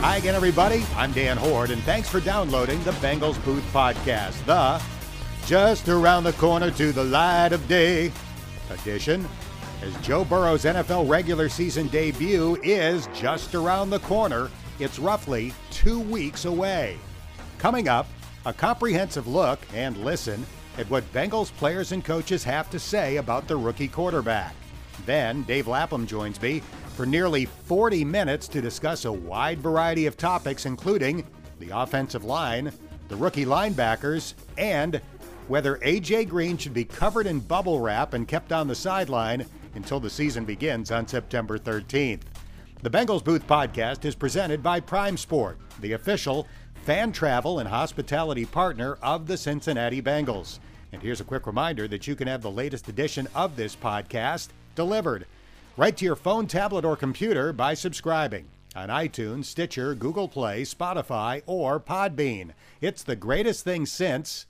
Hi again, everybody. I'm Dan Horde, and thanks for downloading the Bengals Booth Podcast, the Just Around the Corner to the Light of Day edition, as Joe Burrow's NFL regular season debut is just around the corner. It's roughly 2 weeks away. Coming up, a comprehensive look and listen at what Bengals players and coaches have to say about the rookie quarterback. Then Dave Lapham joins me for nearly 40 minutes to discuss a wide variety of topics, including the offensive line, the rookie linebackers, and whether A.J. Green should be covered in bubble wrap and kept on the sideline until the season begins on September 13th. The Bengals Booth Podcast is presented by Prime Sport, the official fan travel and hospitality partner of the Cincinnati Bengals. And here's a quick reminder that you can have the latest edition of this podcast delivered right to your phone, tablet, or computer by subscribing on iTunes, Stitcher, Google Play, Spotify, or Podbean. It's the greatest thing since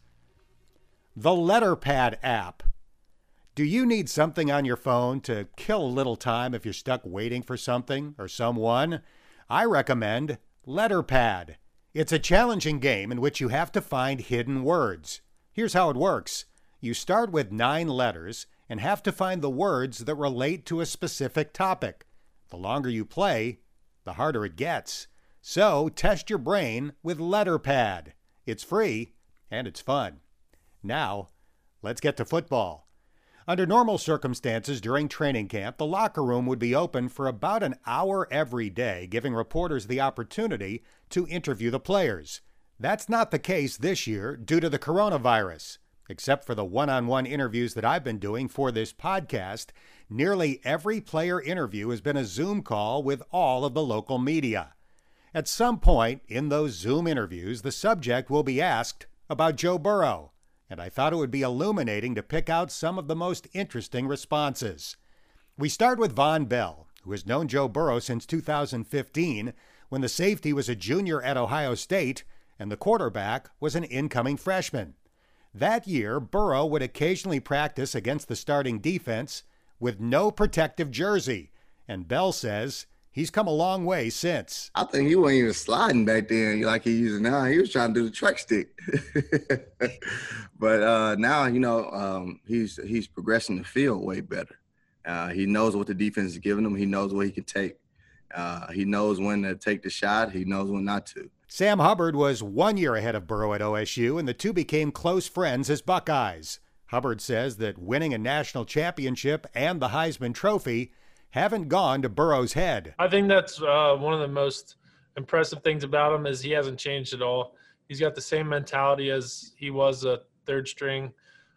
the Letterpad app. Do you need something on your phone to kill a little time if you're stuck waiting for something or someone? I recommend Letterpad. It's a challenging game in which you have to find hidden words. Here's how it works. You start with 9 letters and have to find the words that relate to a specific topic. The longer you play, the harder it gets. So test your brain with Letterpad. It's free and it's fun. Now, let's get to football. Under normal circumstances during training camp, the locker room would be open for about an hour every day, giving reporters the opportunity to interview the players. That's not the case this year due to the coronavirus. Except for the one-on-one interviews that I've been doing for this podcast, nearly every player interview has been a Zoom call with all of the local media. At some point in those Zoom interviews, the subject will be asked about Joe Burrow, and I thought it would be illuminating to pick out some of the most interesting responses. We start with Vonn Bell, who has known Joe Burrow since 2015, when the safety was a junior at Ohio State and the quarterback was an incoming freshman. That year, Burrow would occasionally practice against the starting defense with no protective jersey, and Bell says he's come a long way since. I think he wasn't even sliding back then like he used now. He was trying to do the track stick. But now, he's progressing the field way better. He knows what the defense is giving him. He knows what he can take. He knows when to take the shot. He knows when not to. Sam Hubbard was 1 year ahead of Burrow at OSU, and the two became close friends as Buckeyes. Hubbard says that winning a national championship and the Heisman Trophy haven't gone to Burrow's head. I think that's one of the most impressive things about him is he hasn't changed at all. He's got the same mentality as he was a third string,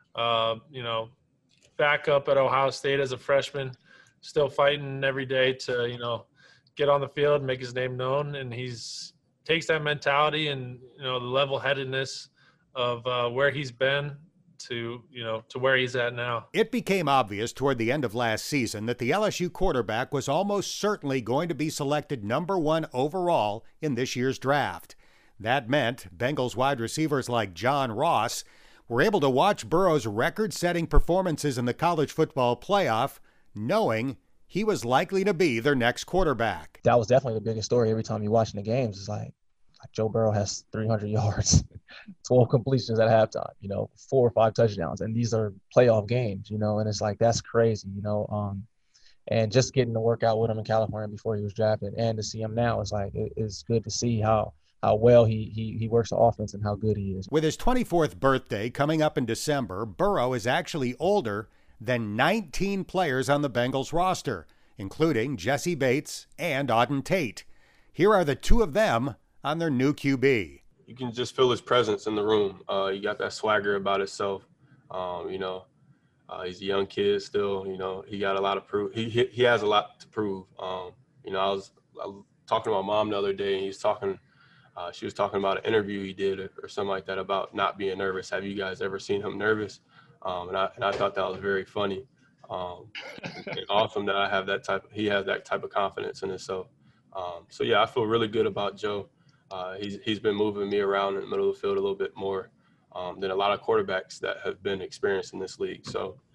backup at Ohio State as a freshman, still fighting every day to, get on the field and make his name known. And he's takes that mentality and, the level-headedness of where he's been to where he's at now. It became obvious toward the end of last season that the LSU quarterback was almost certainly going to be selected number 1 overall in this year's draft. That meant Bengals wide receivers like John Ross were able to watch Burrow's record-setting performances in the college football playoff, knowing he was likely to be their next quarterback. That was definitely the biggest story every time you're watching the games. It's like Joe Burrow has 300 yards, 12 completions at halftime, 4 or 5 touchdowns. And these are playoff games, and it's like, that's crazy, and just getting to work out with him in California before he was drafted and to see him now, it's like, it's good to see how well he works the offense and how good he is. With his 24th birthday coming up in December, Burrow is actually older than 19 players on the Bengals roster, including Jesse Bates and Auden Tate. Here are the 2 of them on their new QB. You can just feel his presence in the room. He got that swagger about himself. He's a young kid still. He got a lot of proof. He has a lot to prove. I was talking to my mom the other day, and she was talking about an interview he did or something like that about not being nervous. Have you guys ever seen him nervous? And I thought that was very funny. And awesome that he has that type of confidence in himself. So yeah, I feel really good about Joe. He's been moving me around in the middle of the field a little bit more than a lot of quarterbacks that have been experienced in this league. So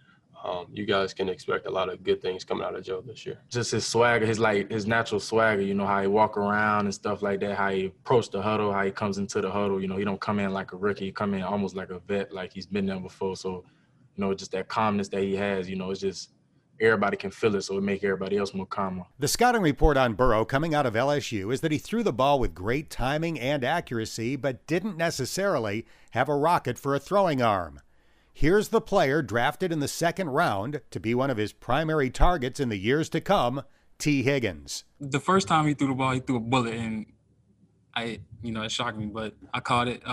you guys can expect a lot of good things coming out of Joe this year. Just his swagger, his natural swagger, you know, how he walk around and stuff like that, how he approach the huddle, how he comes into the huddle. You know, he don't come in like a rookie, he come in almost like a vet, like he's been there before. So, you know, just that calmness that he has, you know, it's just everybody can feel it, so it make everybody else more calmer. The scouting report on Burrow coming out of LSU is that he threw the ball with great timing and accuracy, but didn't necessarily have a rocket for a throwing arm. Here's the player drafted in the second round to be one of his primary targets in the years to come, T. Higgins. The first time he threw the ball, he threw a bullet, and it shocked me, but I caught it.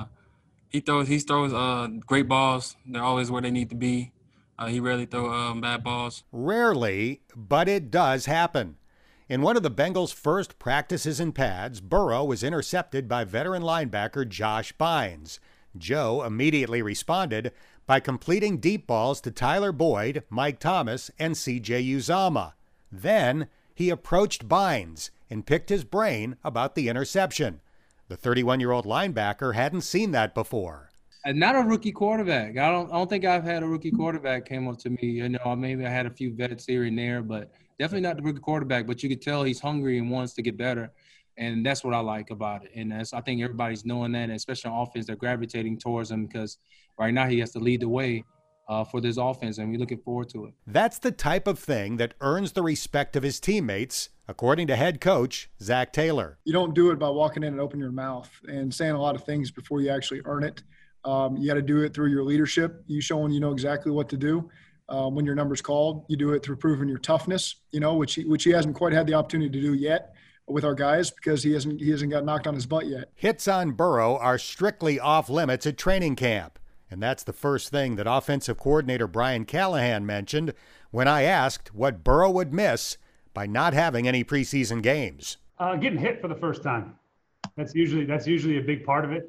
He throws great balls. They're always where they need to be. He rarely throws bad balls. Rarely, but it does happen. In one of the Bengals' first practices in pads, Burrow was intercepted by veteran linebacker Josh Bynes. Joe immediately responded by completing deep balls to Tyler Boyd, Mike Thomas, and C.J. Uzomah. Then he approached Bynes and picked his brain about the interception. The 31-year-old linebacker hadn't seen that before. Not a rookie quarterback. I don't think I've had a rookie quarterback came up to me. You know, maybe I had a few vets here and there, but definitely not the rookie quarterback. But you could tell he's hungry and wants to get better, and that's what I like about it. And I think everybody's knowing that, and especially on offense, they're gravitating towards him because right now he has to lead the way for this offense, and we're looking forward to it. That's the type of thing that earns the respect of his teammates, according to head coach Zach Taylor. You don't do it by walking in and opening your mouth and saying a lot of things before you actually earn it. You got to do it through your leadership, you showing you know exactly what to do. When your number's called, you do it through proving your toughness, you know, which he hasn't quite had the opportunity to do yet with our guys because he hasn't got knocked on his butt yet. Hits on Burrow are strictly off limits at training camp. And that's the first thing that offensive coordinator Brian Callahan mentioned when I asked what Burrow would miss by not having any preseason games. Getting hit for the first time. That's usually a big part of it.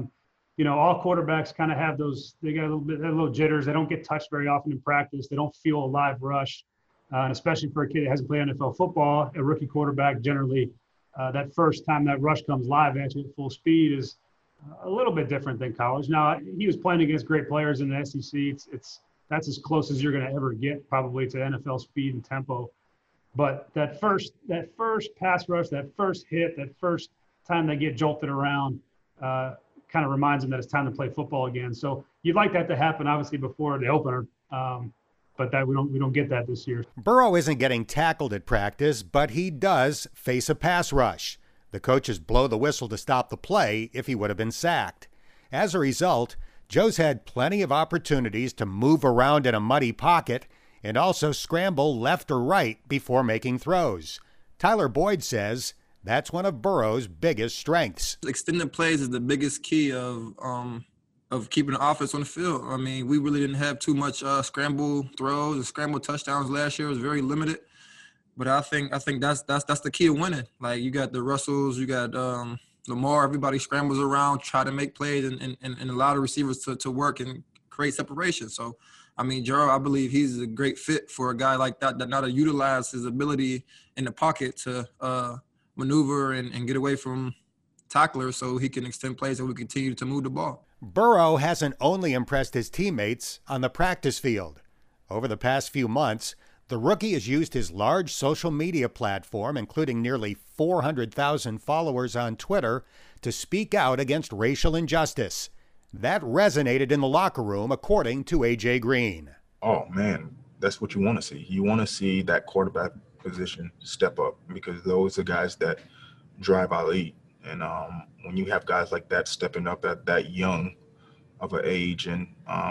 All quarterbacks kind of have those. They got a little jitters. They don't get touched very often in practice. They don't feel a live rush, and especially for a kid that hasn't played NFL football, a rookie quarterback generally, that first time that rush comes live, actually at full speed, is a little bit different than college. Now he was playing against great players in the SEC. That's as close as you're going to ever get probably to NFL speed and tempo. But that first pass rush, that first hit, that first time they get jolted around, kind of reminds them that it's time to play football again. So you'd like that to happen, obviously, before the opener, but that we don't get that this year. Burrow isn't getting tackled at practice, but he does face a pass rush. The coaches blow the whistle to stop the play if he would have been sacked. As a result, Joe's had plenty of opportunities to move around in a muddy pocket and also scramble left or right before making throws. Tyler Boyd says that's one of Burrow's biggest strengths. Extended plays is the biggest key of keeping the offense on the field. I mean, we really didn't have too much scramble throws and scramble touchdowns last year. It was very limited. But I think that's the key to winning. Like, you got the Russells, you got Lamar. Everybody scrambles around, try to make plays, and allow the receivers to work and create separation. So, I mean, Gerald, I believe he's a great fit for a guy like that now to utilize his ability in the pocket to maneuver and get away from tacklers so he can extend plays and we continue to move the ball. Burrow hasn't only impressed his teammates on the practice field. Over the past few months, the rookie has used his large social media platform, including nearly 400,000 followers on Twitter, to speak out against racial injustice. That resonated in the locker room, according to A.J. Green. Oh, man, that's what you want to see. You want to see that quarterback position step up because those are guys that drive our lead. And when you have guys like that stepping up at that young of an age and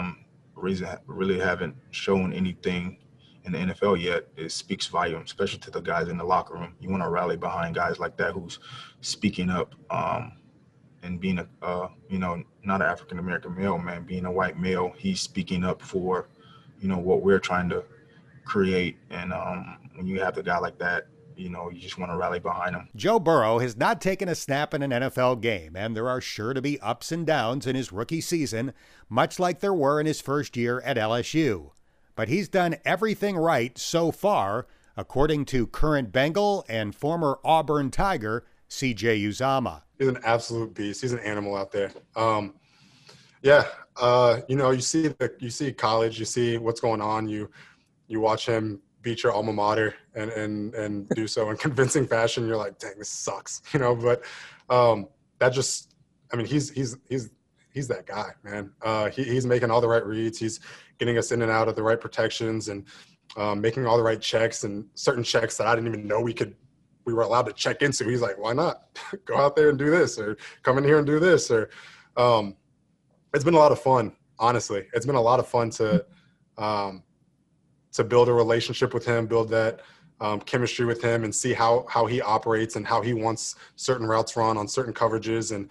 really haven't shown anything in the NFL yet, it speaks volume, especially to the guys in the locker room. You want to rally behind guys like that who's speaking up and being a, not an African-American male, man, being a white male, he's speaking up for, what we're trying to create. And when you have a guy like that, you just want to rally behind him. Joe Burrow has not taken a snap in an NFL game, and there are sure to be ups and downs in his rookie season, much like there were in his first year at LSU. But he's done everything right so far, according to current Bengal and former Auburn Tiger, C.J. Uzomah. He's an absolute beast. He's an animal out there. Yeah, you see college, you see what's going on. You watch him beat your alma mater and do so in convincing fashion. You're like, dang, this sucks, But that just, I mean, he's that guy, man. He's making all the right reads. He's getting us in and out of the right protections and making all the right checks and certain checks that I didn't even know we were allowed to check into. He's like, why not go out there and do this, or come in here and do this, or it's been a lot of fun. Honestly, it's been a lot of fun to build a relationship with him, build that chemistry with him, and see how he operates and how he wants certain routes run on certain coverages. And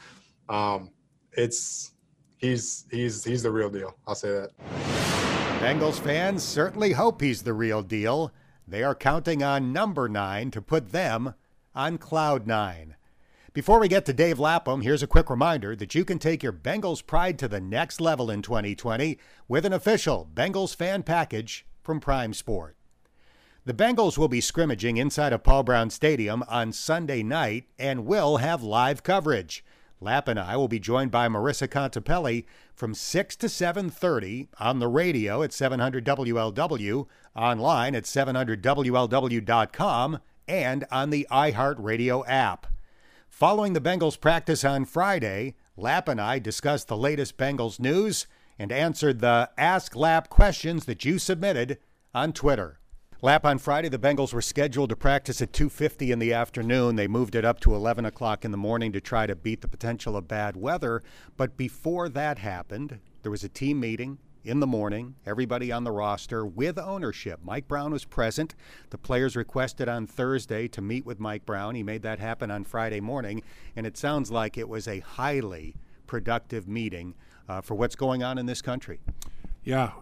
he's the real deal. I'll say that. Bengals fans certainly hope he's the real deal. They are counting on number 9 to put them on cloud 9. Before we get to Dave Lapham, here's a quick reminder that you can take your Bengals pride to the next level in 2020 with an official Bengals fan package from Prime Sport. The Bengals will be scrimmaging inside of Paul Brown Stadium on Sunday night and will have live coverage. Lap and I will be joined by Marissa Contepelli from 6 to 7:30 on the radio at 700 WLW, online at 700WLW.com, and on the iHeartRadio app. Following the Bengals practice on Friday, Lap and I discussed the latest Bengals news and answered the Ask Lap questions that you submitted on Twitter. Lap, on Friday, the Bengals were scheduled to practice at 2:50 in the afternoon. They moved it up to 11 o'clock in the morning to try to beat the potential of bad weather. But before that happened, there was a team meeting in the morning, everybody on the roster with ownership. Mike Brown was present. The players requested on Thursday to meet with Mike Brown. He made that happen on Friday morning, and it sounds like it was a highly productive meeting for what's going on in this country. Yeah,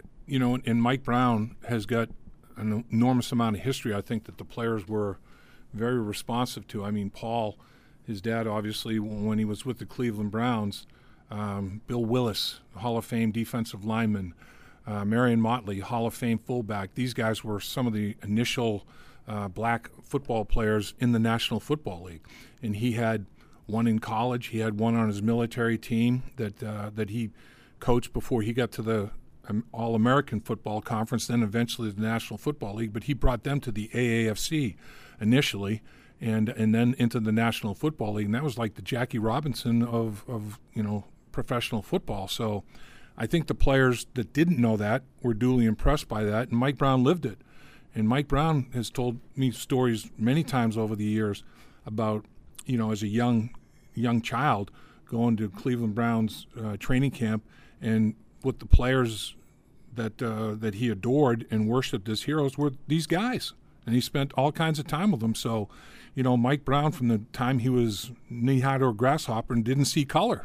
and Mike Brown has got an enormous amount of history, I think, that the players were very responsive to. I mean, Paul, his dad, obviously, when he was with the Cleveland Browns, Bill Willis, Hall of Fame defensive lineman, Marion Motley, Hall of Fame fullback. These guys were some of the initial black football players in the National Football League. And he had one in college. He had one on his military team that he coached before he got to the All-American Football Conference, then eventually the National Football League. But he brought them to the AAFC initially, and then into the National Football League. And that was like the Jackie Robinson of professional football. So I think the players that didn't know that were duly impressed by that, and Mike Brown lived it. And Mike Brown has told me stories many times over the years about, as a young child going to Cleveland Browns training camp, and what the players that he adored and worshipped as heroes were these guys. And he spent all kinds of time with them. So, Mike Brown, from the time he was knee-high to a grasshopper and didn't see color,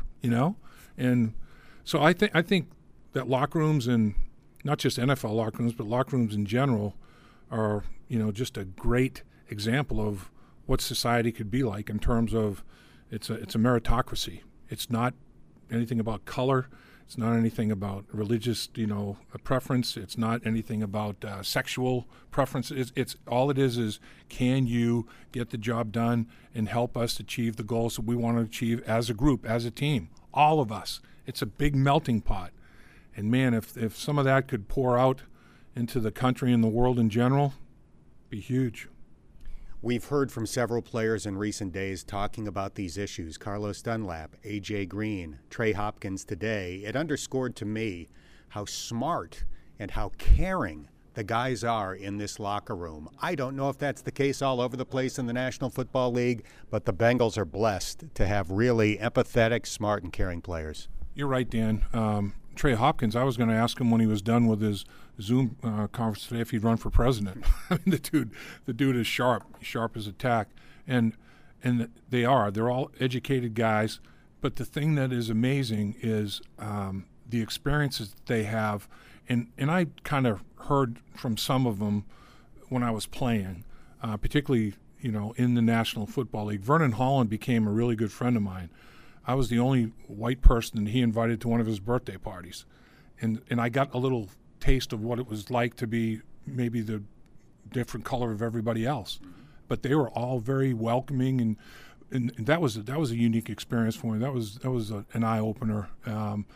And so I think that locker rooms, and not just NFL locker rooms, but locker rooms in general, are, just a great example of what society could be like in terms of it's a meritocracy. It's not anything about color. It's not anything about religious, preference. It's not anything about sexual preference. It's all it is can you get the job done and help us achieve the goals that we want to achieve as a group, as a team, all of us. It's a big melting pot. And, man, if some of that could pour out into the country and the world in general, it'd be huge. We've heard from several players in recent days talking about these issues. Carlos Dunlap, A.J. Green, Trey Hopkins today. It underscored to me how smart and how caring the guys are in this locker room. I don't know if that's the case all over the place in the National Football League, but the Bengals are blessed to have really empathetic, smart, and caring players. You're right, Dan. Trey Hopkins, I was going to ask him when he was done with his Zoom conference today if he'd run for president. I mean, the dude is sharp as a tack, and they are. They're all educated guys. But the thing that is amazing is the experiences that they have, and I kind of heard from some of them when I was playing, particularly in the National Football League. Vernon Holland became a really good friend of mine. I was the only white person that he invited to one of his birthday parties. And I got a little taste of what it was like to be maybe the different color of everybody else. But they were all very welcoming, and that was a unique experience for me. That was an eye-opener.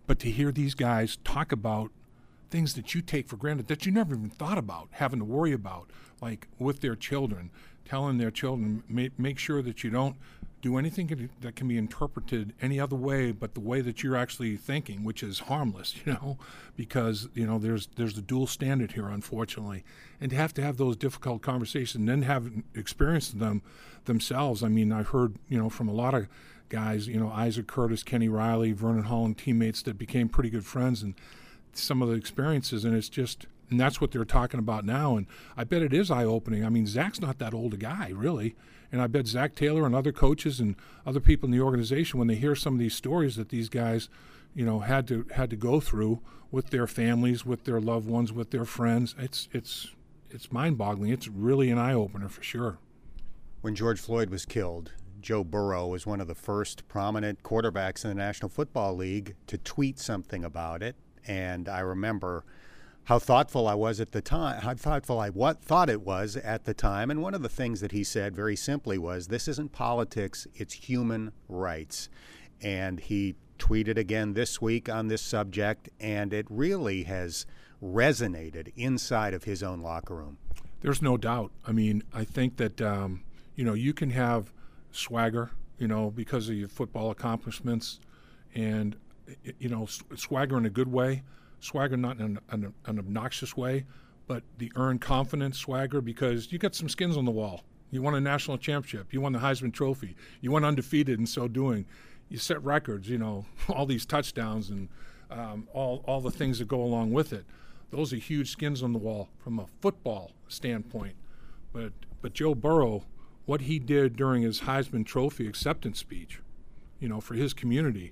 But to hear these guys talk about things that you take for granted, that you never even thought about having to worry about, like with their children, telling their children, make sure that you don't do anything that can be interpreted any other way but the way that you're actually thinking, which is harmless, because, there's the dual standard here, unfortunately. And to have those difficult conversations and then have experienced them themselves. I mean, I've heard, from a lot of guys, Isaac Curtis, Kenny Riley, Vernon Holland, teammates that became pretty good friends, and some of the experiences, and and that's what they're talking about now. And I bet it is eye-opening. I mean, Zach's not that old a guy, really. And I bet Zach Taylor and other coaches and other people in the organization, when they hear some of these stories that these guys, had to go through with their families, with their loved ones, with their friends, it's mind-boggling. It's really an eye-opener for sure. When George Floyd was killed, Joe Burrow was one of the first prominent quarterbacks in the National Football League to tweet something about it. And I remember how thoughtful I was at the time, how thoughtful I thought it was at the time. And one of the things that he said very simply was, this isn't politics, it's human rights. And he tweeted again this week on this subject, and it really has resonated inside of his own locker room. There's no doubt. I mean, I think that, you can have swagger, because of your football accomplishments, and, swagger in a good way. Swagger not in an obnoxious way, but the earned confidence swagger, because you got some skins on the wall. You won a national championship. You won the Heisman Trophy. You went undefeated in so doing. You set records, all these touchdowns and all the things that go along with it. Those are huge skins on the wall from a football standpoint. But Joe Burrow, what he did during his Heisman Trophy acceptance speech, for his community,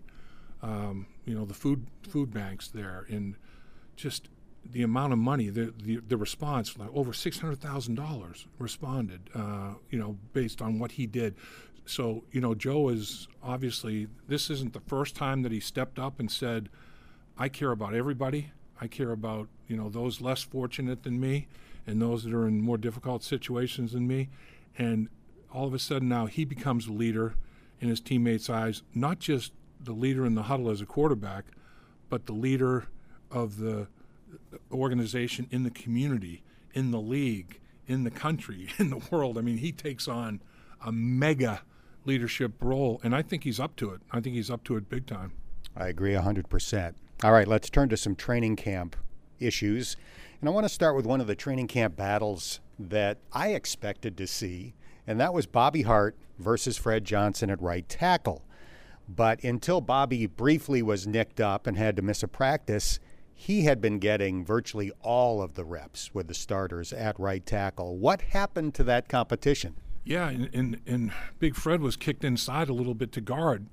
the food banks there, and just the amount of money, the response, like over $600,000 responded, based on what he did. So, Joe is obviously, this isn't the first time that he stepped up and said, I care about everybody. I care about, those less fortunate than me and those that are in more difficult situations than me. And all of a sudden now he becomes a leader in his teammates' eyes, not just the leader in the huddle as a quarterback, but the leader of the organization in the community, in the league, in the country, in the world. I mean, he takes on a mega leadership role, and I think he's up to it. I think he's up to it big time. I agree 100%. All right, let's turn to some training camp issues. And I want to start with one of the training camp battles that I expected to see, and that was Bobby Hart versus Fred Johnson at right tackle. But until Bobby briefly was nicked up and had to miss a practice, he had been getting virtually all of the reps with the starters at right tackle. What happened to that competition? Yeah, and Big Fred was kicked inside a little bit to guard,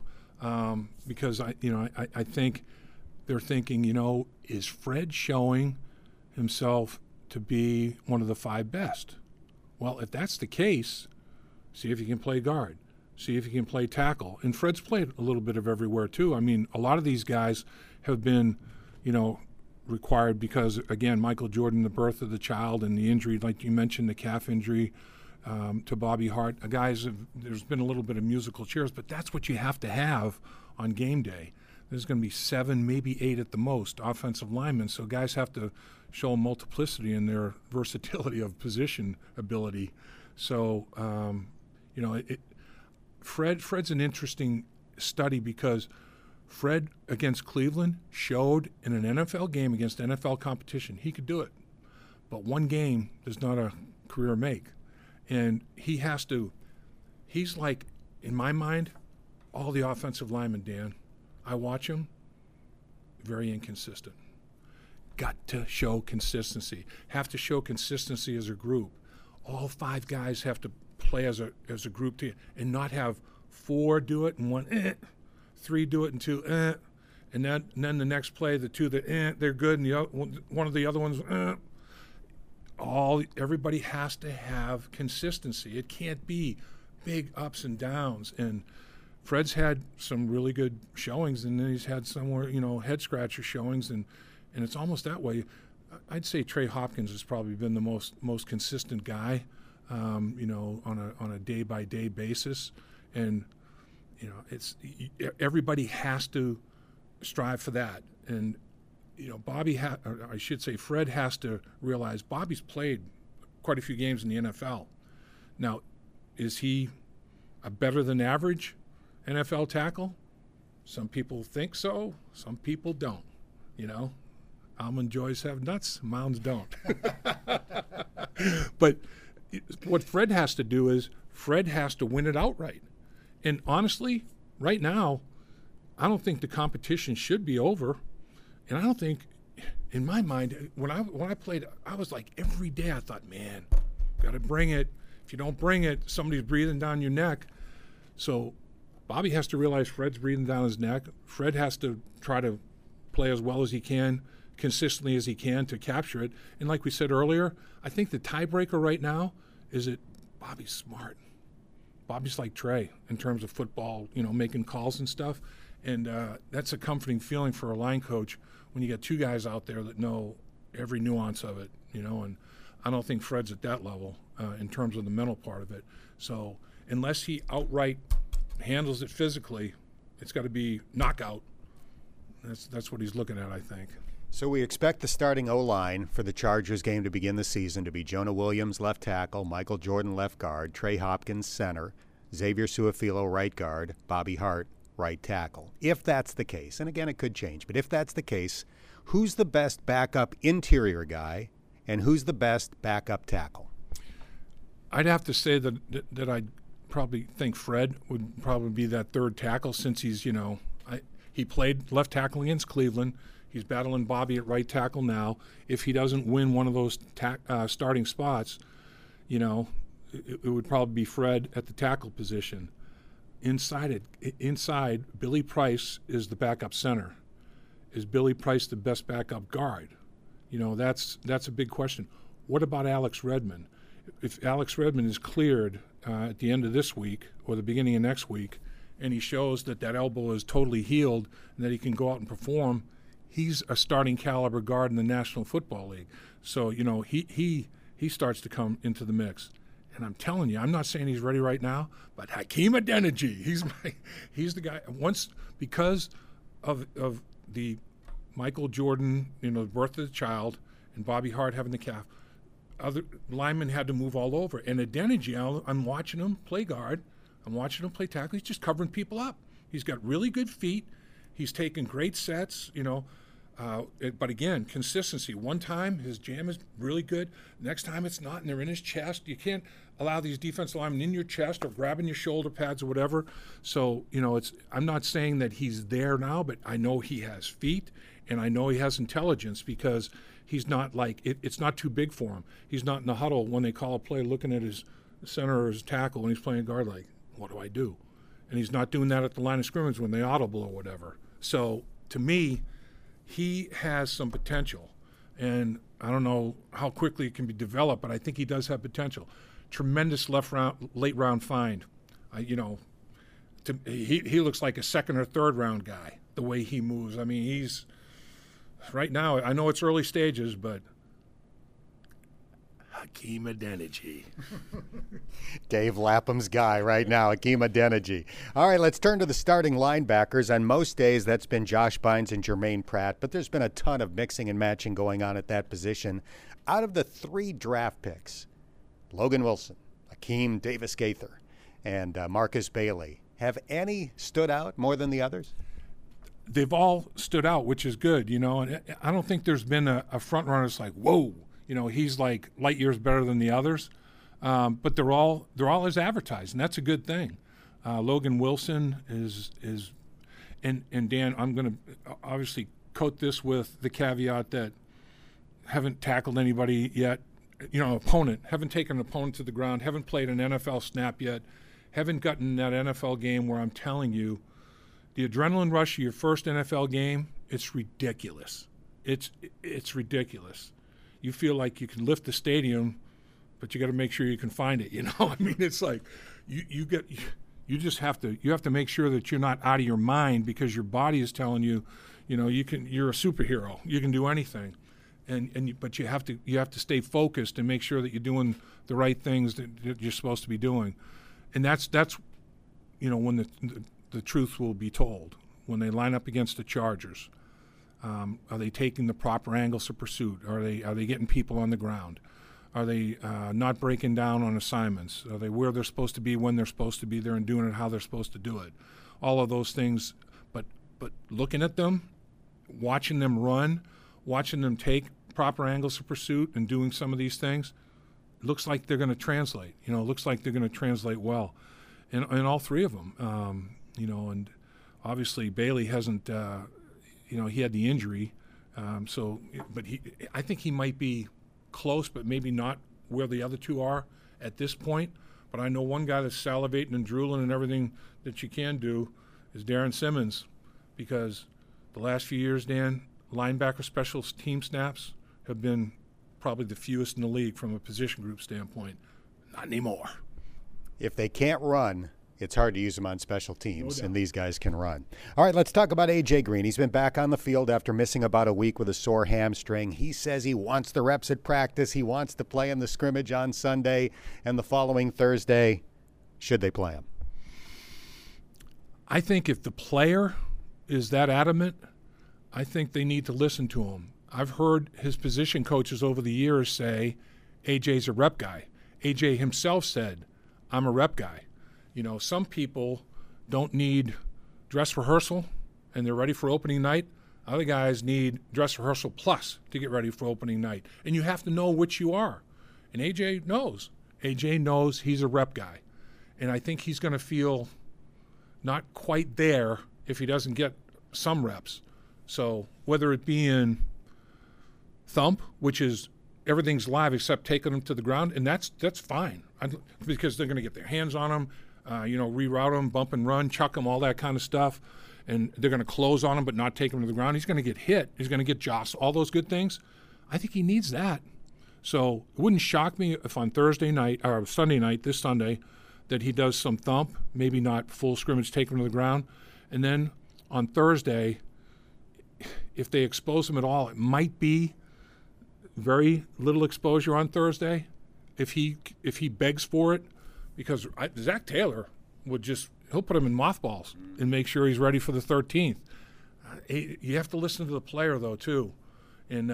because I think they're thinking, is Fred showing himself to be one of the 5 best? Well, if that's the case, see if he can play guard. See if he can play tackle. And Fred's played a little bit of everywhere, too. I mean, a lot of these guys have been, required because, again, Michael Jordan, the birth of the child and the injury, like you mentioned, the calf injury to Bobby Hart. There's been a little bit of musical chairs, but that's what you have to have on game day. There's going to be 7, maybe 8 at the most offensive linemen, so guys have to show multiplicity in their versatility of position ability. So, Fred's an interesting study because Fred against Cleveland showed in an NFL game against NFL competition he could do it. But one game does not a career make. And he's like, in my mind, all the offensive linemen, Dan. I watch him, very inconsistent. Got to show consistency. Have to show consistency as a group. All 5 guys have to play as a group team and not have 4 do it and 1 3 do it and 2 and then the next play the 2 that they're good and the other, one of the other ones everybody has to have consistency. It can't be big ups and downs, and Fred's had some really good showings and then he's had some more head scratcher showings, and it's almost that way. I'd say Trey Hopkins has probably been the most consistent guy on a day-by-day basis. And, it's everybody has to strive for that. And, you know, or I should say Fred has to realize Bobby's played quite a few games in the NFL. Now, is he a better than average NFL tackle? Some people think so. Some people don't, you know. Almond joys have nuts, mounds don't. But what Fred has to do is Fred has to win it outright. And honestly, right now, I don't think the competition should be over. And I don't think, in my mind, when I played, I was like, every day I thought, man, got to bring it. If you don't bring it, somebody's breathing down your neck. So Bobby has to realize Fred's breathing down his neck. Fred has to try to play as well as he can, consistently as he can to capture it. And like we said earlier, I think the tiebreaker right now is that Bobby's smart. Bobby's like Trey in terms of football, you know, making calls and stuff. And that's a comforting feeling for a line coach when you get two guys out there that know every nuance of it, you know. And I don't think Fred's at that level in terms of the mental part of it. So unless he outright handles it physically, it's got to be knockout. That's what he's looking at, I think. So we expect the starting O-line for the Chargers game to begin the season to be Jonah Williams, left tackle, Michael Jordan, left guard, Trey Hopkins, center, Xavier Su'a-Filo, right guard, Bobby Hart, right tackle. If that's the case, and again, it could change, but if that's the case, who's the best backup interior guy and who's the best backup tackle? I'd have to say that I'd probably think Fred would probably be that third tackle since he's, you know, he played left tackle against Cleveland. He's battling Bobby at right tackle now. If he doesn't win one of those starting spots, you know, it would probably be Fred at the tackle position. Inside, Billy Price is the backup center. Is Billy Price the best backup guard? You know, that's a big question. What about Alex Redmond? If Alex Redmond is cleared at the end of this week or the beginning of next week, and he shows that elbow is totally healed and that he can go out and perform, he's a starting caliber guard in the National Football League. So, you know, he starts to come into the mix. And I'm telling you, I'm not saying he's ready right now, but Hakeem Adeniji, he's the guy. Once, because of the Michael Jordan, you know, the birth of the child, and Bobby Hart having the calf, other linemen had to move all over. And Adeniji, I'm watching him play guard. I'm watching him play tackle. He's just covering people up. He's got really good feet. He's taking great sets, you know. But again, consistency. One time his jam is really good. Next time it's not, and they're in his chest. You can't allow these defensive linemen in your chest or grabbing your shoulder pads or whatever. So, you know, I'm not saying that he's there now, but I know he has feet, and I know he has intelligence because he's not like, it's not too big for him. He's not in the huddle when they call a play looking at his center or his tackle when he's playing guard like, what do I do? And he's not doing that at the line of scrimmage when they audible or whatever. So, to me, he has some potential, and I don't know how quickly it can be developed, but I think he does have potential. Tremendous late round find. You know, he looks like a second or third round guy the way he moves. I mean, he's right now. I know it's early stages, but Hakeem Adeniji. Dave Lapham's guy right now, Hakeem Adeniji. All right, let's turn to the starting linebackers. On most days, that's been Josh Bynes and Jermaine Pratt, but there's been a ton of mixing and matching going on at that position. Out of the 3 draft picks, Logan Wilson, Akeem Davis-Gaither, and Marcus Bailey, have any stood out more than the others? They've all stood out, which is good, you know, and I don't think there's been a front runner that's like, whoa, you know, he's like light years better than the others. But they're all as advertised, and that's a good thing. Logan Wilson is and Dan, I'm going to obviously coat this with the caveat that haven't tackled anybody yet, you know, haven't taken an opponent to the ground, haven't played an NFL snap yet, haven't gotten that NFL game where I'm telling you, the adrenaline rush of your first NFL game, it's ridiculous. It's ridiculous. You feel like you can lift the stadium, but you got to make sure you can find it. You know, I mean, it's like you have to make sure that you're not out of your mind because your body is telling you, you know, you're a superhero. You can do anything, but you have to stay focused and make sure that you're doing the right things that you're supposed to be doing, and that's you know when the truth will be told when they line up against the Chargers? Are they taking the proper angles of pursuit? Are they getting people on the ground? Are they not breaking down on assignments? Are they where they're supposed to be when they're supposed to be there and doing it how they're supposed to do it? All of those things. But looking at them, watching them run, watching them take proper angles of pursuit and doing some of these things, looks like they're going to translate. It looks like they're going to translate well in all three of them. And obviously Bailey hasn't, he had the injury. I think he might be close, but maybe not where the other two are at this point. But I know one guy that's salivating and drooling and everything that you can do is Darren Simmons, because the last few years, Dan, linebacker special team snaps have been probably the fewest in the league from a position group standpoint. Not anymore. If they can't run, it's hard to use them on special teams, and these guys can run. All right, let's talk about A.J. Green. He's been back on the field after missing about a week with a sore hamstring. He says he wants the reps at practice. He wants to play in the scrimmage on Sunday and the following Thursday. Should they play him? I think if the player is that adamant, I think they need to listen to him. I've heard his position coaches over the years say, AJ's a rep guy. AJ himself said, I'm a rep guy. Some people don't need dress rehearsal and they're ready for opening night. Other guys need dress rehearsal plus to get ready for opening night. And you have to know which you are. And AJ knows. AJ knows he's a rep guy. And I think he's going to feel not quite there if he doesn't get some reps. So whether it be in thump, which is everything's live except taking them to the ground, and that's fine because they're going to get their hands on them, reroute them, bump and run, chuck them, all that kind of stuff, and they're going to close on him but not take him to the ground. He's going to get hit. He's going to get jostled, all those good things. I think he needs that. So it wouldn't shock me if on Thursday night or Sunday night, this Sunday, that he does some thump, maybe not full scrimmage, take him to the ground. And then on Thursday, if they expose him at all, it might be very little exposure on Thursday if he begs for it, because Zach Taylor he'll put him in mothballs and make sure he's ready for the 13th. You have to listen to the player though too, and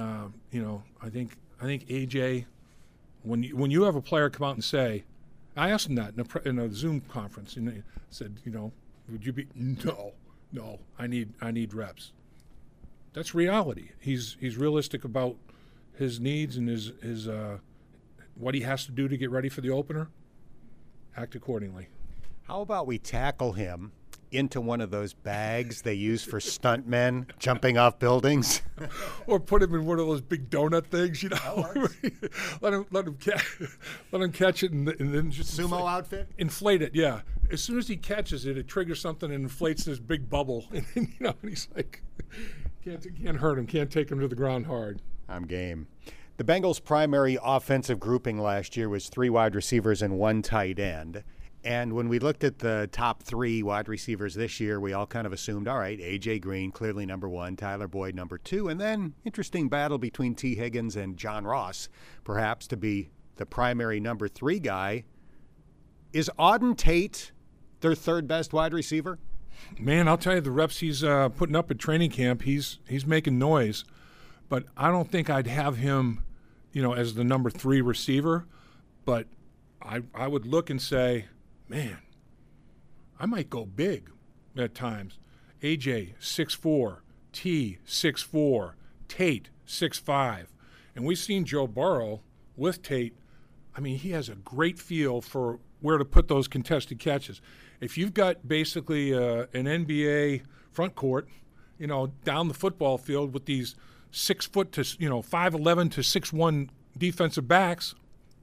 I think AJ, when you have a player come out and say, I asked him that in a Zoom conference, and he said, would you be no, I need reps. That's reality. He's realistic about his needs and his what he has to do to get ready for the opener. Act accordingly. How about we tackle him into one of those bags they use for stuntmen jumping off buildings? Or put him in one of those big donut things, let him catch it and then just sumo outfit? Inflate it, yeah. As soon as he catches it, it triggers something and inflates this big bubble. And he's like, can't hurt him, can't take him to the ground hard. I'm game. The Bengals' primary offensive grouping last year was 3 wide receivers and 1 tight end. And when we looked at the top 3 wide receivers this year, we all kind of assumed, all right, A.J. Green, clearly number 1, Tyler Boyd, number 2, and then interesting battle between T. Higgins and John Ross, perhaps to be the primary number 3 guy. Is Auden Tate their 3rd best wide receiver? Man, I'll tell you, the reps he's putting up at training camp, he's making noise. But I don't think I'd have him, as the number 3 receiver. But I would look and say, man, I might go big at times. AJ, 6'4", T, 6'4", Tate, 6'5". And we've seen Joe Burrow with Tate. I mean, he has a great feel for where to put those contested catches. If you've got basically an NBA front court, down the football field with these 6 foot to 5'11" to 6'1" defensive backs,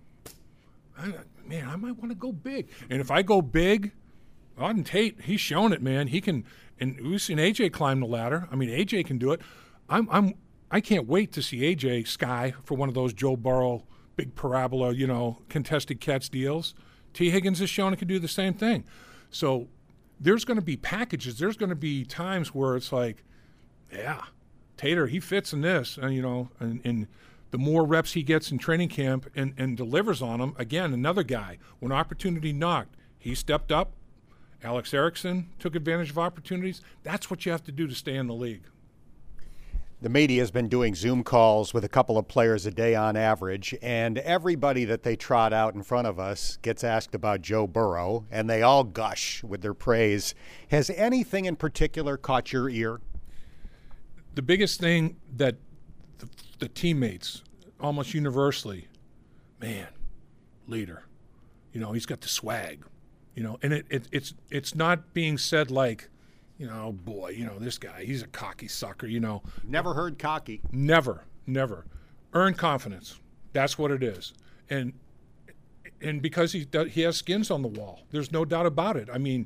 I might want to go big. And if I go big, Auden Tate, he's shown it, man. He can, and we've seen AJ climb the ladder. I mean, AJ can do it. I can't wait to see AJ sky for one of those Joe Burrow big parabola, contested catch deals. T. Higgins has shown it can do the same thing. So there's going to be packages. There's going to be times where it's like, yeah, Tater, he fits in this, and the more reps he gets in training camp and delivers on them, again, another guy, when opportunity knocked, he stepped up Alex Erickson took advantage of opportunities. That's what you have to do to stay in the league. The media has been doing Zoom calls with a couple of players a day on average, and everybody that they trot out in front of us gets asked about Joe Burrow, and they all gush with their praise. Has anything in particular caught your ear? The biggest thing that the teammates, almost universally, man, leader. You know, he's got the swag. You know, and it's not being said like, you know, boy, you know, this guy, he's a cocky sucker, you know. Never heard cocky. Never. Earn confidence. That's what it is. And because he has skins on the wall. There's no doubt about it. I mean,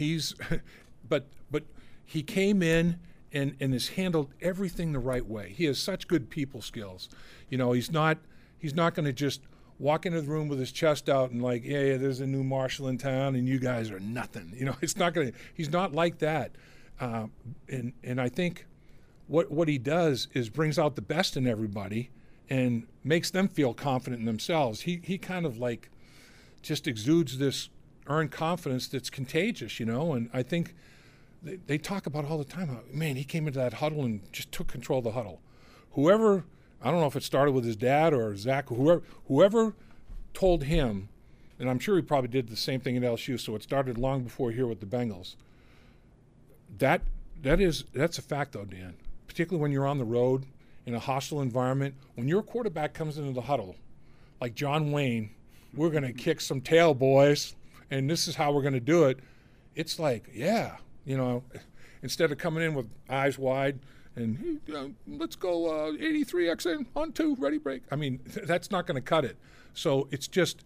but he came in and has handled everything the right way. He has such good people skills. You know, he's not going to just walk into the room with his chest out and like, yeah, there's a new marshal in town and you guys are nothing. You know, he's not like that. And I think what he does is brings out the best in everybody and makes them feel confident in themselves. He kind of like just exudes this earned confidence that's contagious, you know, and I think they talk about all the time how, man, he came into that huddle and just took control of the huddle. Whoever, I don't know if it started with his dad or Zach, whoever told him, and I'm sure he probably did the same thing at LSU, so it started long before here with the Bengals. That's a fact though, Dan, particularly when you're on the road in a hostile environment. When your quarterback comes into the huddle, like John Wayne, we're going to kick some tail, boys, and this is how we're going to do it. It's like, yeah, you know, instead of coming in with eyes wide and let's go 83XN on 2, ready, break. I mean, that's not going to cut it. So it's just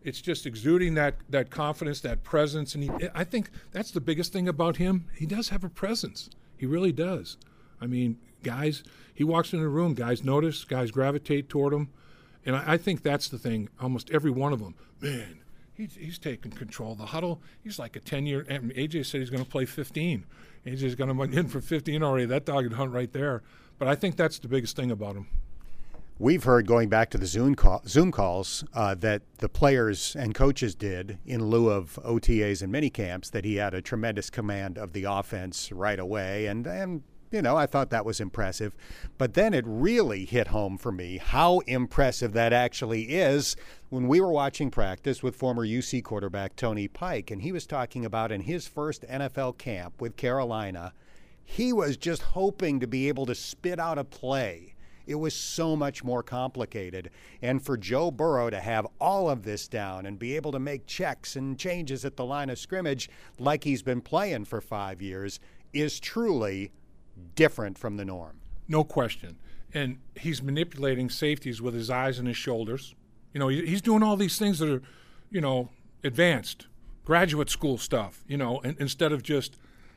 exuding that confidence, that presence, and I think that's the biggest thing about him. He does have a presence. He really does. I mean, guys, he walks into a room, guys notice, guys gravitate toward him, and I think that's the thing. Almost every one of them, man, he's taking control of the huddle. He's like a 10-year. And AJ said he's going to play 15. AJ's going to in for 15 already. That dog would hunt right there. But I think that's the biggest thing about him. We've heard, going back to the Zoom calls, that the players and coaches did in lieu of OTAs and minicamps, that he had a tremendous command of the offense right away. And you know, I thought that was impressive. But then it really hit home for me how impressive that actually is when we were watching practice with former UC quarterback Tony Pike. And he was talking about in his first NFL camp with Carolina, he was just hoping to be able to spit out a play. It was so much more complicated. And for Joe Burrow to have all of this down and be able to make checks and changes at the line of scrimmage like he's been playing for 5 years is truly different from the norm. No question. And he's manipulating safeties with his eyes and his shoulders. You know, he's doing all these things that are, you know, advanced, graduate school stuff, you know, and instead of just,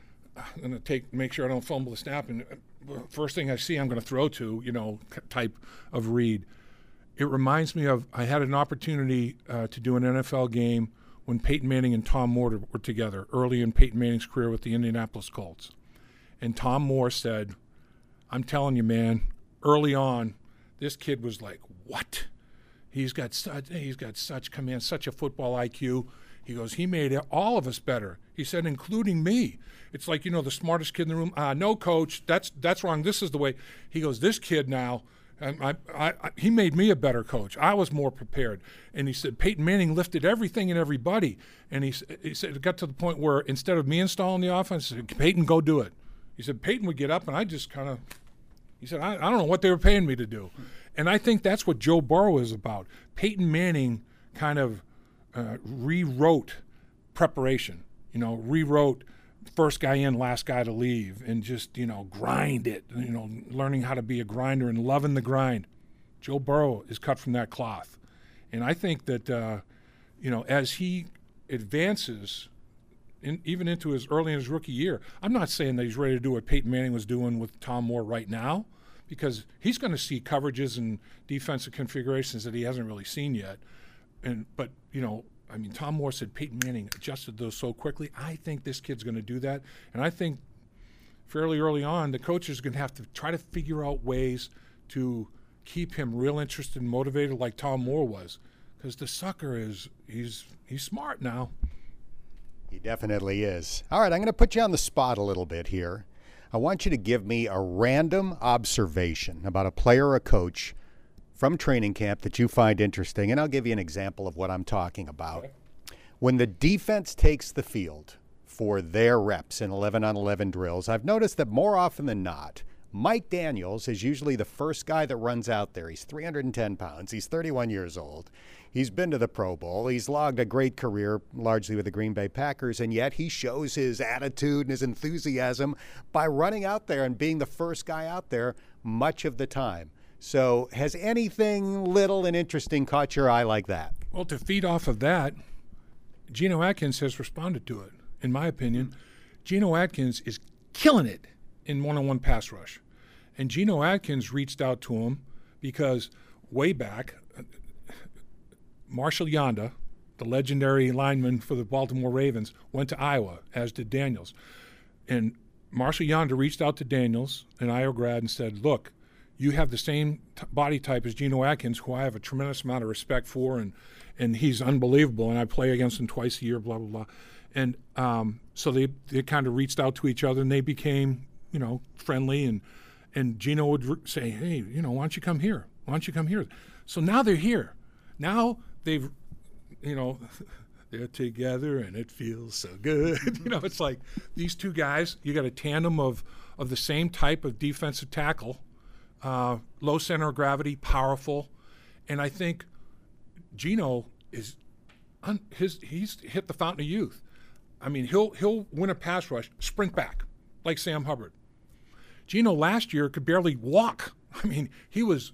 I'm going to make sure I don't fumble the snap, and first thing I see I'm going to throw to, you know, type of read. It reminds me of, I had an opportunity to do an NFL game when Peyton Manning and Tom Moore were together early in Peyton Manning's career with the Indianapolis Colts. And Tom Moore said, I'm telling you, man, early on, this kid was like, what? He's got such command, such a football IQ. He goes, he made all of us better. He said, including me. It's like, you know, the smartest kid in the room. No, coach, that's wrong. This is the way. He goes, this kid now, he made me a better coach. I was more prepared. And he said, Peyton Manning lifted everything and everybody. And he said it got to the point where instead of me installing the offense, he said, Peyton, go do it. He said, Peyton would get up, and I just kind of, he said, I don't know what they were paying me to do. And I think that's what Joe Burrow is about. Peyton Manning kind of rewrote preparation, you know, rewrote first guy in, last guy to leave, and just, you know, grind it, you know, learning how to be a grinder and loving the grind. Joe Burrow is cut from that cloth. And I think that, you know, as he advances even into his early in his rookie year, I'm not saying that he's ready to do what Peyton Manning was doing with Tom Moore right now, because he's going to see coverages and defensive configurations that he hasn't really seen yet. But you know, I mean, Tom Moore said Peyton Manning adjusted those so quickly. I think this kid's going to do that, and I think fairly early on the coach is going to have to try to figure out ways to keep him real interested and motivated like Tom Moore was, because the sucker he's smart now. He definitely is. All right, I'm going to put you on the spot a little bit here. I want you to give me a random observation about a player or a coach from training camp that you find interesting, and I'll give you an example of what I'm talking about. Okay. When the defense takes the field for their reps in 11-on-11 drills, I've noticed that more often than not, Mike Daniels is usually the first guy that runs out there. He's 310 pounds. He's 31 years old. He's been to the Pro Bowl. He's logged a great career, largely with the Green Bay Packers, and yet he shows his attitude and his enthusiasm by running out there and being the first guy out there much of the time. So has anything little and interesting caught your eye like that? Well, to feed off of that, Geno Atkins has responded to it. In my opinion, Geno Atkins is killing it in one-on-one pass rush. And Geno Atkins reached out to him because way back, Marshall Yanda, the legendary lineman for the Baltimore Ravens, went to Iowa, as did Daniels. And Marshall Yanda reached out to Daniels, an Iowa grad, and said, look, you have the same body type as Geno Atkins, who I have a tremendous amount of respect for, and he's unbelievable, and I play against him twice a year, blah, blah, blah. And so they kind of reached out to each other, and they became, friendly, and Geno would say, hey, why don't you come here? Why don't you come here? So now they're here. Now they've, they're together, and it feels so good. It's like these two guys, you got a tandem of the same type of defensive tackle, low center of gravity, powerful, and I think Geno is he's hit the fountain of youth. I mean, he'll win a pass rush, sprint back like Sam Hubbard. Geno last year could barely walk. I mean, he was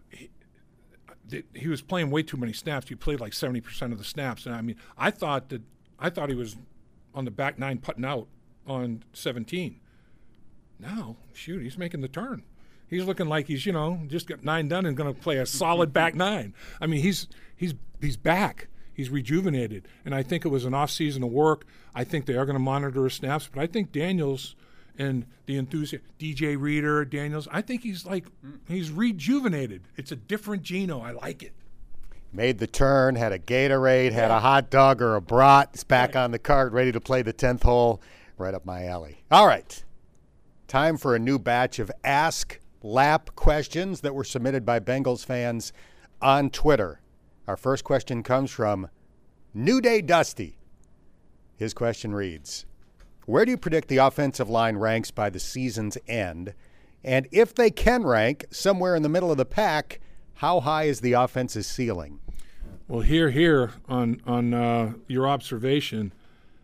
playing way too many snaps. He played like 70% of the snaps, and I mean, I thought he was on the back nine putting out on 17. Now, shoot, he's making the turn. He's looking like he's, just got 9 done and going to play a solid back 9. I mean, he's back. He's rejuvenated. And I think it was an off-season of work. I think they are going to monitor his snaps. But I think Daniels and the enthusiast, DJ Reader, Daniels, I think he's rejuvenated. It's a different Geno. I like it. Made the turn, had a Gatorade, had a hot dog or a brat. He's back on the cart, ready to play the 10th hole. Right up my alley. All right. Time for a new batch of Ask Lap questions that were submitted by Bengals fans on Twitter. Our first question comes from New Day Dusty. His question reads, where do you predict the offensive line ranks by the season's end? And if they can rank somewhere in the middle of the pack, how high is the offense's ceiling? Well, here on your observation,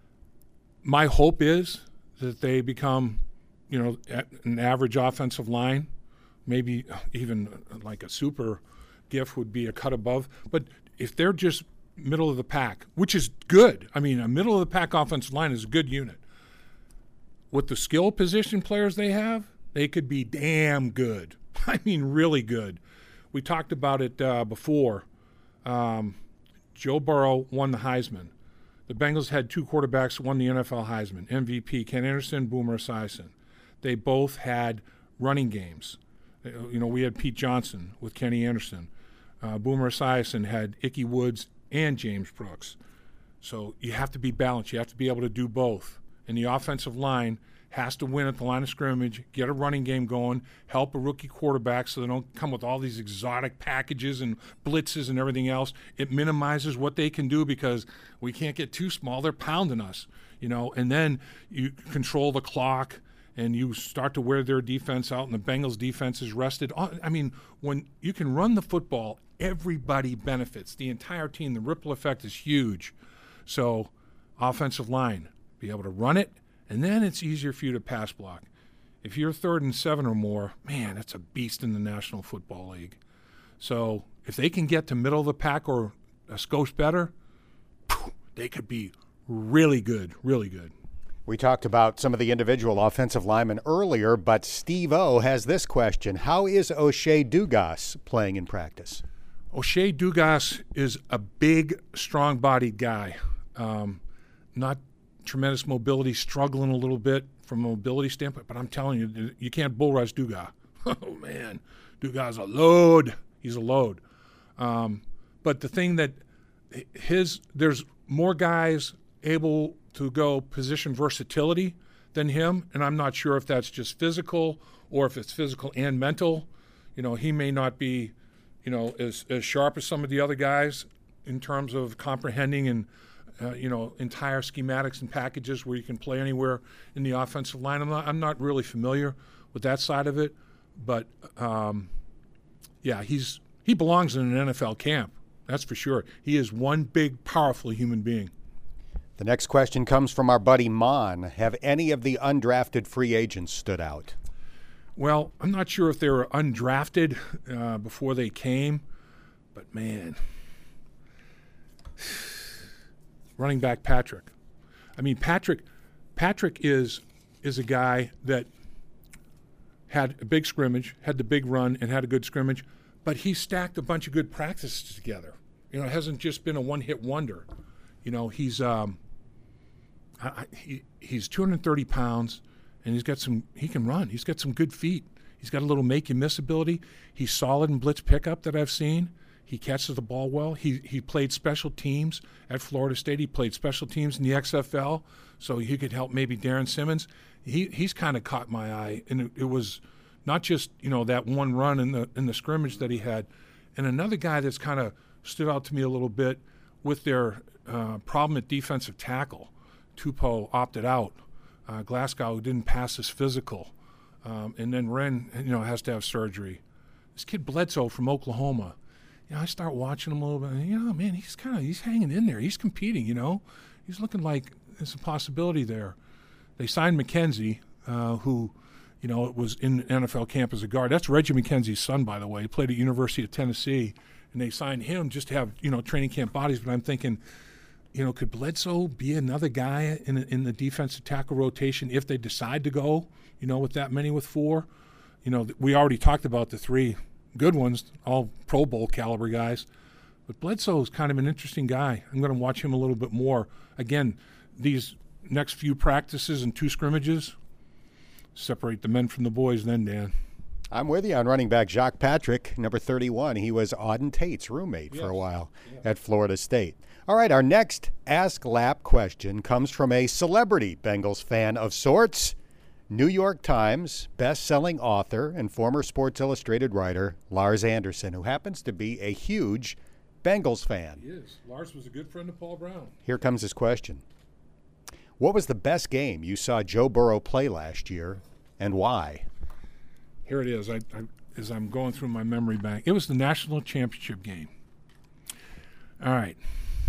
my hope is that they become, an average offensive line. Maybe even like a super gift would be a cut above. But if they're just middle of the pack, which is good. I mean, a middle of the pack offensive line is a good unit. With the skill position players they have, they could be damn good. I mean, really good. We talked about it before. Joe Burrow won the Heisman. The Bengals had 2 quarterbacks who won the NFL Heisman, MVP, Ken Anderson, Boomer Esiason. They both had running games. We had Pete Johnson with Kenny Anderson. Boomer Esiason had Ickey Woods and James Brooks. So you have to be balanced. You have to be able to do both. And the offensive line has to win at the line of scrimmage, get a running game going, help a rookie quarterback so they don't come with all these exotic packages and blitzes and everything else. It minimizes what they can do because we can't get too small. They're pounding us, and then you control the clock and you start to wear their defense out, and the Bengals defense is rested. I mean, when you can run the football, everybody benefits. The entire team, the ripple effect is huge. So offensive line, be able to run it, and then it's easier for you to pass block. If you're 3rd and 7 or more, man, that's a beast in the National Football League. So if they can get to middle of the pack or a skosh better, they could be really good, really good. We talked about some of the individual offensive linemen earlier, but Steve O has this question. How is O'Shea Dugas playing in practice? O'Shea Dugas is a big, strong-bodied guy. Not tremendous mobility, struggling a little bit from a mobility standpoint, but I'm telling you, you can't bull rush Dugas. Oh, man. Dugas a load. He's a load. But the thing that there's more guys able to go position versatility than him, and I'm not sure if that's just physical or if it's physical and mental. You know, he may not be, you know, as sharp as some of the other guys in terms of comprehending and, you know, entire schematics and packages where you can play anywhere in the offensive line. I'm not really familiar with that side of it, but yeah, he belongs in an NFL camp. That's for sure. He is one big, powerful human being. The next question comes from our buddy Mon. Have any of the undrafted free agents stood out? Well, I'm not sure if they were undrafted before they came, but man, running back Patrick. I mean, Patrick is a guy that had a big scrimmage, had the big run, and had a good scrimmage, but he stacked a bunch of good practices together. You know, it hasn't just been a one-hit wonder. You know, he's 230 pounds, and he can run. He's got some good feet. He's got a little make-you-miss ability. He's solid in blitz pickup that I've seen. He catches the ball well. He played special teams at Florida State. He played special teams in the XFL, so he could help maybe Darren Simmons. He's kind of caught my eye, and it was not just, you know, that one run in the scrimmage that he had. And another guy that's kind of stood out to me a little bit with their problem at defensive tackle. Tupou opted out. Glasgow didn't pass his physical. And then Wren, you know, has to have surgery. This kid Bledsoe from Oklahoma, you know, I start watching him a little bit, and, you know, man, he's hanging in there. He's competing, you know. He's looking like there's a possibility there. They signed McKenzie, who, you know, was in NFL camp as a guard. That's Reggie McKenzie's son, by the way. He played at University of Tennessee, and they signed him just to have, you know, training camp bodies. But I'm thinking, you know, could Bledsoe be another guy in the defensive tackle rotation if they decide to go, you know, with that many with 4? You know, we already talked about the 3 good ones, all Pro Bowl caliber guys. But Bledsoe is kind of an interesting guy. I'm going to watch him a little bit more. Again, these next few practices and 2 scrimmages, separate the men from the boys then, Dan. I'm with you on running back Jacques Patrick, number 31. He was Auden Tate's roommate for a while at Florida State. All right, our next Ask Lap question comes from a celebrity Bengals fan of sorts. New York Times best-selling author and former Sports Illustrated writer Lars Anderson, who happens to be a huge Bengals fan. He is. Lars was a good friend of Paul Brown. Here comes his question. What was the best game you saw Joe Burrow play last year, and why? Here it is. As I'm going through my memory bank, it was the national championship game. All right.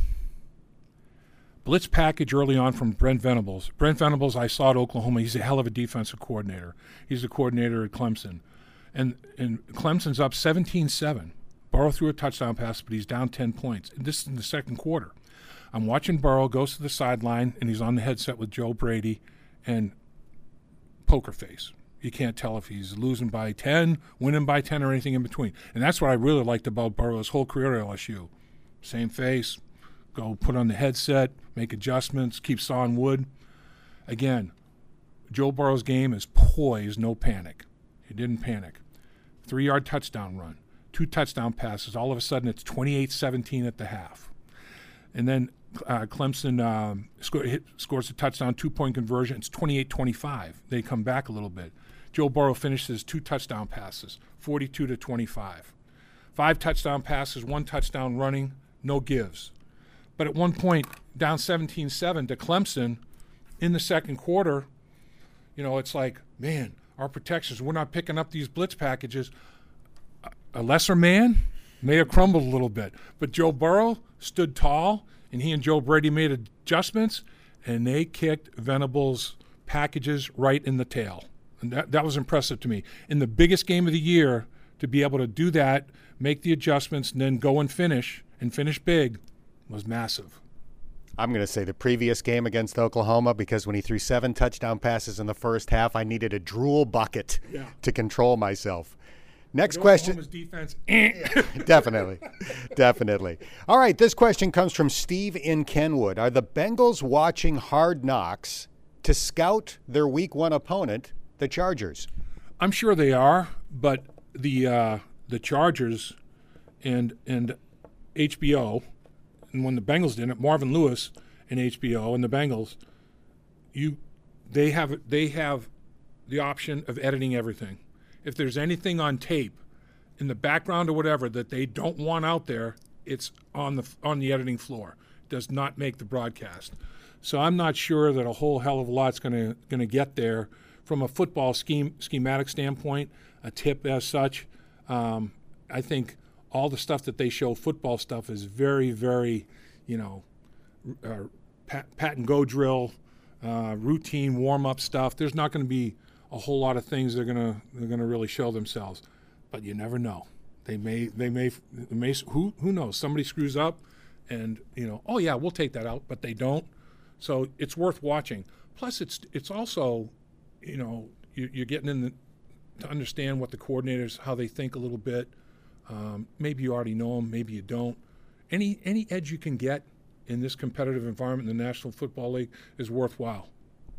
Blitz package early on from Brent Venables. Brent Venables, I saw at Oklahoma. He's a hell of a defensive coordinator. He's a coordinator at Clemson. And Clemson's up 17-7. Burrow threw a touchdown pass, but he's down 10 points. And this is in the second quarter. I'm watching Burrow, goes to the sideline, and he's on the headset with Joe Brady, and poker face. You can't tell if he's losing by 10, winning by 10, or anything in between. And that's what I really liked about Burrow's whole career at LSU. Same face, go put on the headset, make adjustments, keep sawing wood. Again, Joe Burrow's game is poise, no panic. He didn't panic. 3-yard touchdown run, 2 touchdown passes. All of a sudden, it's 28-17 at the half. And then Clemson scores a touchdown, 2-point conversion. It's 28-25. They come back a little bit. Joe Burrow finishes 2 touchdown passes, 42-25. 5 touchdown passes, 1 touchdown running, no gives. But at one point, down 17-7 to Clemson in the second quarter, you know, it's like, man, our protections, we're not picking up these blitz packages. A lesser man may have crumbled a little bit. But Joe Burrow stood tall, and he and Joe Brady made adjustments, and they kicked Venables' packages right in the tail. And that was impressive to me. In the biggest game of the year, to be able to do that, make the adjustments, and then go and finish big was massive. I'm going to say the previous game against Oklahoma, because when he threw 7 touchdown passes in the first half, I needed a drool bucket to control myself. Next question. Defense. Definitely. All right, this question comes from Steve in Kenwood. Are the Bengals watching Hard Knocks to scout their Week 1 opponent, the Chargers? I'm sure they are, but the Chargers and HBO, and when the Bengals did it, Marvin Lewis and HBO and the Bengals they have the option of editing everything. If there's anything on tape in the background or whatever that they don't want out there, it's on the editing floor. It does not make the broadcast. So I'm not sure that a whole hell of a lot's going to get there from a football schematic standpoint, a tip as such. I think all the stuff that they show, football stuff, is very, very, pat and go drill, routine warm-up stuff. There's not going to be a whole lot of things they're gonna really show themselves, but you never know. They may who knows? Somebody screws up, and oh yeah, we'll take that out, but they don't. So it's worth watching. Plus, it's also, you're getting to understand what the coordinators, how they think a little bit. Maybe you already know them, maybe you don't. Any edge you can get in this competitive environment in the National Football League is worthwhile.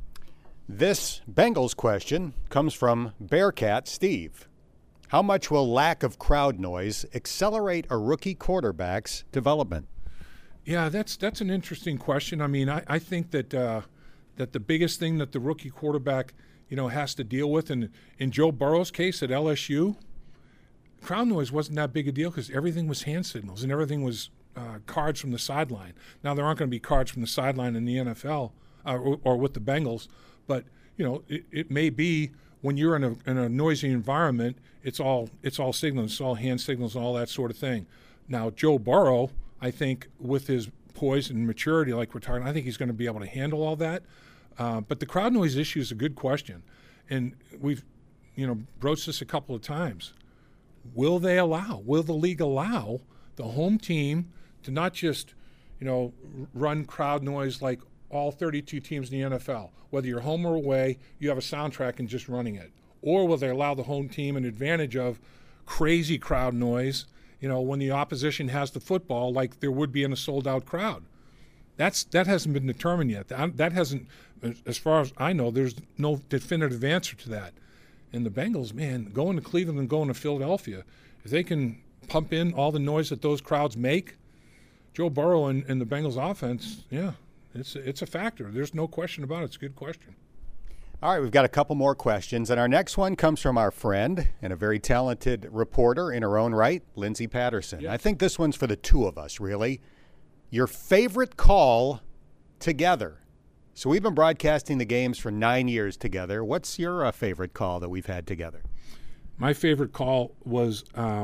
This Bengals question comes from Bearcat Steve. How much will lack of crowd noise accelerate a rookie quarterback's development? Yeah, that's an interesting question. I mean, I think that that the biggest thing that the rookie quarterback, has to deal with, and in Joe Burrow's case at LSU, crowd noise wasn't that big a deal because everything was hand signals and everything was cards from the sideline. Now, there aren't going to be cards from the sideline in the NFL or with the Bengals, but it may be when you're in a noisy environment, it's all signals, it's all hand signals, and all that sort of thing. Now, Joe Burrow, I think, with his poise and maturity, like we're talking, I think he's going to be able to handle all that. But the crowd noise issue is a good question, and we've broached this a couple of times. Will the league allow the home team to not just run crowd noise like all 32 teams in the NFL? Whether you're home or away, you have a soundtrack and just running it. Or will they allow the home team an advantage of crazy crowd noise, when the opposition has the football, like there would be in a sold-out crowd? That hasn't been determined yet. That hasn't, as far as I know, there's no definitive answer to that. And the Bengals, man, going to Cleveland and going to Philadelphia, if they can pump in all the noise that those crowds make, Joe Burrow and the Bengals offense, yeah, it's a factor. There's no question about it. It's a good question. All right, we've got a couple more questions, and our next one comes from our friend and a very talented reporter in her own right, Lindsey Patterson. Yep. I think this one's for the two of us, really. Your favorite call together. So we've been broadcasting the games for 9 years together. What's your favorite call that we've had together? My favorite call was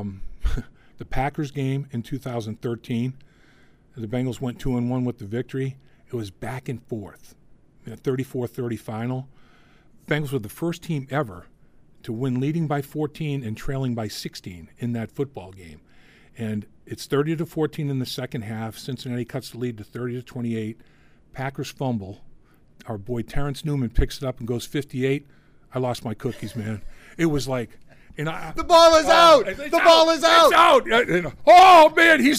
the Packers game in 2013. The Bengals went 2-1 with the victory. It was back and forth, a 34-30 final. Bengals were the first team ever to win leading by 14 and trailing by 16 in that football game. And it's 30-14 in the second half. Cincinnati cuts the lead to 30-28. Packers fumble. Our boy Terrence Newman picks it up and goes 58. I lost my cookies, man. It was like, the ball is out. The ball is out. It's out. Oh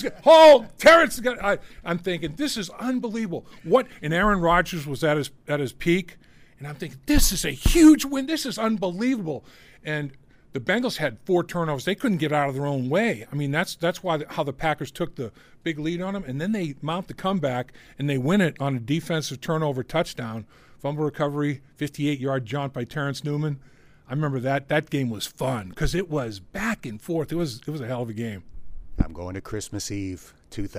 man, Terrence. I'm thinking this is unbelievable. And Aaron Rodgers was at his peak, and I'm thinking this is a huge win. This is unbelievable. And the Bengals had 4 turnovers. They couldn't get out of their own way. I mean, that's why how the Packers took the big lead on them, and then they mount the comeback and they win it on a defensive turnover touchdown, fumble recovery, 58-yard jaunt by Terrence Newman. I remember that game was fun because it was back and forth. It was a hell of a game. I'm going to Christmas Eve,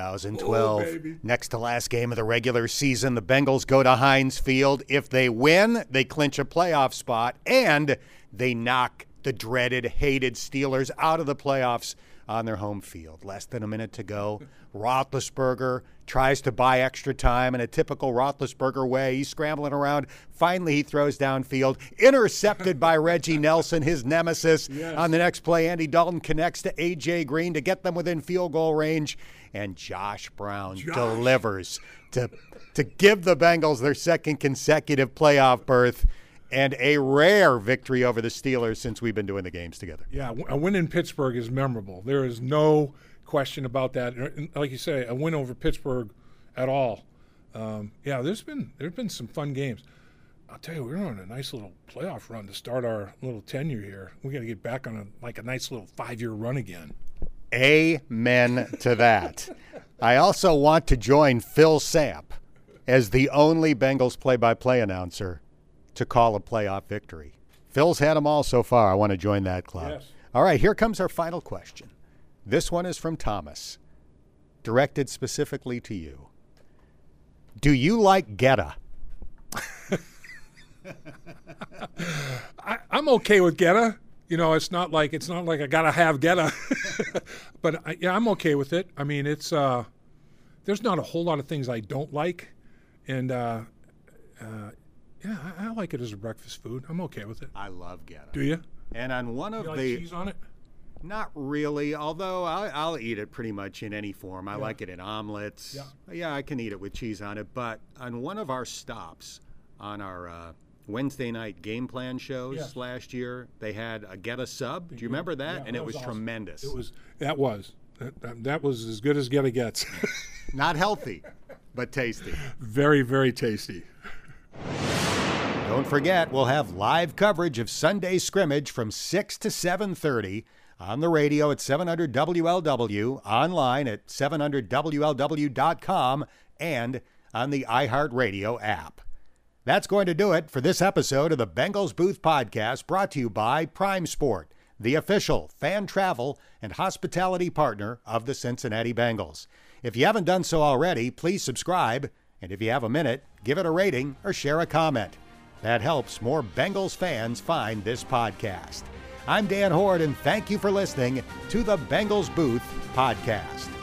2012. Next to last game of the regular season, the Bengals go to Heinz Field. If they win, they clinch a playoff spot, and they knock the dreaded, hated Steelers out of the playoffs on their home field. Less than a minute to go. Roethlisberger tries to buy extra time in a typical Roethlisberger way. He's scrambling around. Finally, he throws downfield. Intercepted by Reggie Nelson, his nemesis. Yes. On the next play, Andy Dalton connects to A.J. Green to get them within field goal range. And Josh Brown delivers to give the Bengals their second consecutive playoff berth and a rare victory over the Steelers since we've been doing the games together. Yeah, a win in Pittsburgh is memorable. There is no question about that. Like you say, a win over Pittsburgh at all. There's been some fun games. I'll tell you, we're on a nice little playoff run to start our little tenure here. We got to get back on a nice little 5-year run again. Amen to that. I also want to join Phil Sapp as the only Bengals play-by-play announcer to call a playoff victory. Phil's had them all so far. I want to join that club. Yes. All right, here comes our final question. This one is from Thomas, directed specifically to you. Do you like Geta? I'm okay with Geta. It's not like I gotta have Geta, but I'm okay with it. I mean, it's there's not a whole lot of things I don't like, and I like it as a breakfast food. I'm okay with it. I love Geta. Do you? And on one of You like the cheese on it? Not really, although I'll eat it pretty much in any form. I like it in omelets. Yeah, I can eat it with cheese on it. But on one of our stops on our Wednesday night game plan shows last year, they had a Geta sub. Do you remember that? Yeah, and it was awesome. tremendous. That was as good as Geta gets. Not healthy, but tasty. Very, very tasty. Don't forget, we'll have live coverage of Sunday scrimmage from 6 to 7:30 on the radio at 700 WLW, online at 700WLW.com, and on the iHeartRadio app. That's going to do it for this episode of the Bengals Booth Podcast, brought to you by Prime Sport, the official fan travel and hospitality partner of the Cincinnati Bengals. If you haven't done so already, please subscribe, and if you have a minute, give it a rating or share a comment. That helps more Bengals fans find this podcast. I'm Dan Hoard, and thank you for listening to the Bengals Booth Podcast.